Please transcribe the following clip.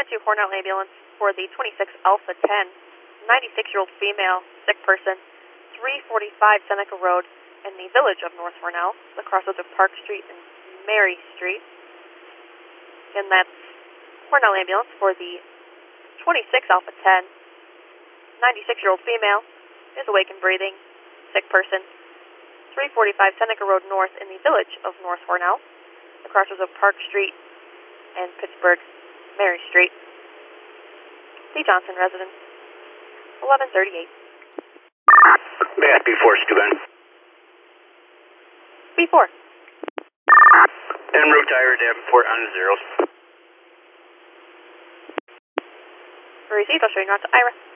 to Hornell Ambulance for the 26 Alpha 10, 96-year-old female, sick person, 345 Seneca Road in the village of North Hornell, the crossroads of Park Street and Mary Street. And that's Hornell Ambulance for the 26 Alpha 10, 96-year-old female, is awake and breathing, sick person, 345 Seneca Road North in the village of North Hornell, the crossroads of Park Street and Pittsburgh, Mary Street. The Johnson residence, 1138. May I B4 Stuben? B4. En route to Ira Davenport on the zeros. Received, I'll show you not to Ira.